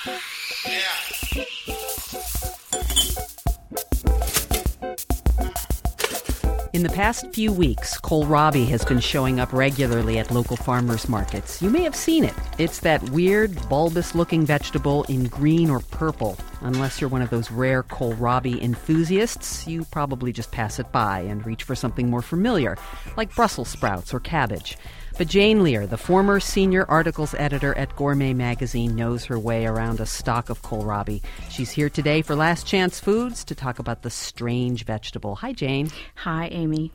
In the past few weeks, kohlrabi has been showing up regularly at local farmers markets. You may have seen it. It's that weird, bulbous-looking vegetable in green or purple. Unless you're one of those rare kohlrabi enthusiasts, you probably just pass it by and reach for something more familiar, like Brussels sprouts or cabbage. But Jane Lear, the former senior articles editor at Gourmet magazine, knows her way around a stock of kohlrabi. She's here today for Last Chance Foods to talk about the strange vegetable. Hi, Jane. Hi, Amy.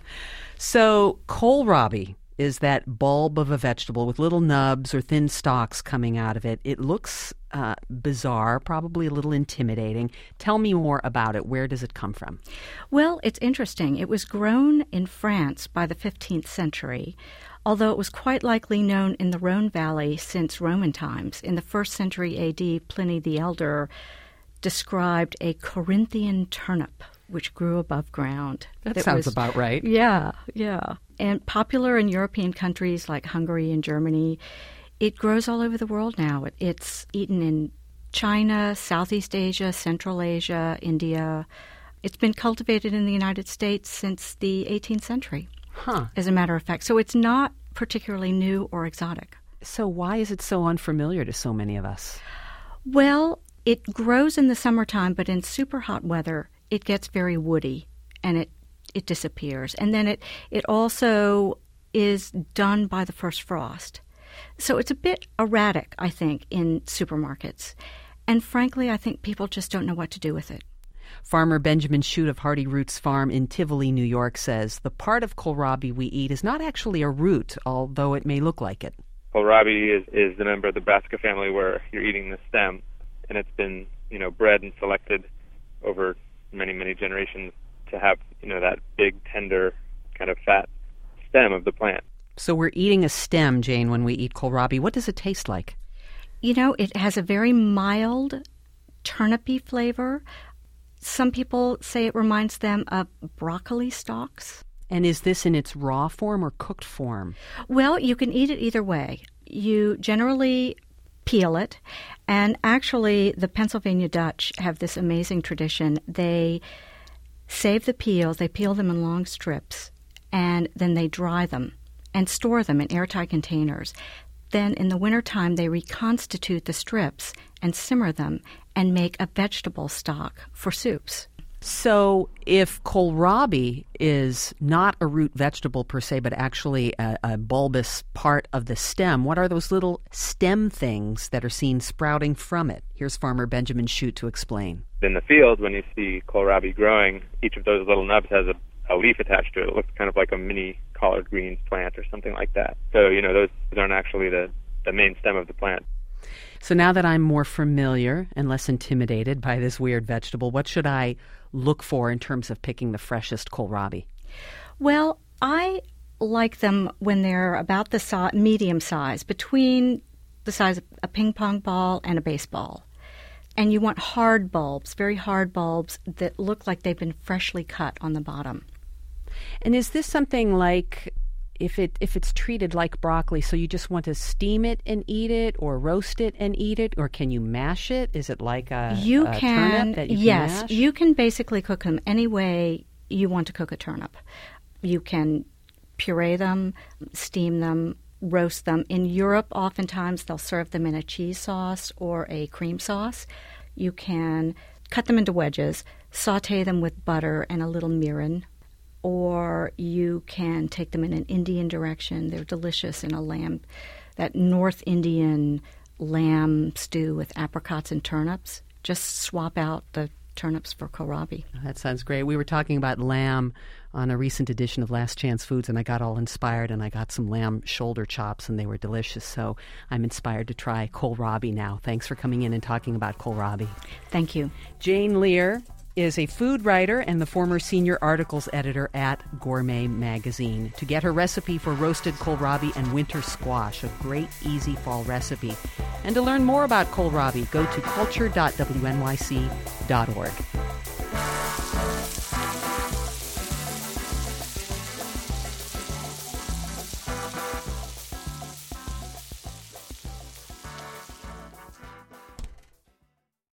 So kohlrabi is that bulb of a vegetable with little nubs or thin stalks coming out of it. It looks bizarre, probably a little intimidating. Tell me more about it. Where does it come from? Well, it's interesting. It was grown in France by the 15th century, although it was quite likely known in the Rhone Valley since Roman times. In the 1st century A.D., Pliny the Elder described a Corinthian turnip, which grew above ground. That sounds about right. Yeah. And popular in European countries like Hungary and Germany. It grows all over the world now. It's eaten in China, Southeast Asia, Central Asia, India. It's been cultivated in the United States since the 18th century, as a matter of fact. So it's not particularly new or exotic. So why is it so unfamiliar to so many of us? Well, it grows in the summertime, but in super hot weather, it gets very woody, and it disappears. And then it also is done by the first frost. So it's a bit erratic, I think, in supermarkets. And frankly, I think people just don't know what to do with it. Farmer Benjamin Shute of Hardy Roots Farm in Tivoli, New York, says the part of kohlrabi we eat is not actually a root, although it may look like it. Kohlrabi is the member of the brassica family where you're eating the stem, and it's been, bred and selected over many, many generations to have, that big, tender, kind of fat stem of the plant. So we're eating a stem, Jane, when we eat kohlrabi. What does it taste like? It has a very mild, turnipy flavor. Some people say it reminds them of broccoli stalks. And is this in its raw form or cooked form? Well, you can eat it either way. You generally peel it. And actually, the Pennsylvania Dutch have this amazing tradition. They save the peels. They peel them in long strips, and then they dry them and store them in airtight containers. Then in the wintertime, they reconstitute the strips and simmer them and make a vegetable stock for soups. So if kohlrabi is not a root vegetable per se, but actually a bulbous part of the stem, what are those little stem things that are seen sprouting from it? Here's farmer Benjamin Shute to explain. In the field, when you see kohlrabi growing, each of those little nubs has a leaf attached to it. It looks kind of like a mini collard greens plant or something like that. So, those aren't actually the main stem of the plant. So now that I'm more familiar and less intimidated by this weird vegetable, what should I look for in terms of picking the freshest kohlrabi? Well, I like them when they're about the medium size, between the size of a ping pong ball and a baseball. And you want hard bulbs, very hard bulbs that look like they've been freshly cut on the bottom. And is this something like, if it's treated like broccoli, so you just want to steam it and eat it, or roast it and eat it, or can you mash it? Is it like a turnip that you can yes, mash? You can basically cook them any way you want to cook a turnip. You can puree them, steam them, roast them. In Europe, oftentimes they'll serve them in a cheese sauce or a cream sauce. You can cut them into wedges, saute them with butter and a little mirin, or you can take them in an Indian direction. They're delicious in that North Indian lamb stew with apricots and turnips. Just swap out the turnips for kohlrabi. That sounds great. We were talking about lamb on a recent edition of Last Chance Foods, and I got all inspired, and I got some lamb shoulder chops, and they were delicious. So I'm inspired to try kohlrabi now. Thanks for coming in and talking about kohlrabi. Thank you. Jane Lear is a food writer and the former senior articles editor at Gourmet magazine. To get her recipe for roasted kohlrabi and winter squash, a great, easy fall recipe, and to learn more about kohlrabi, go to culture.wnyc.org.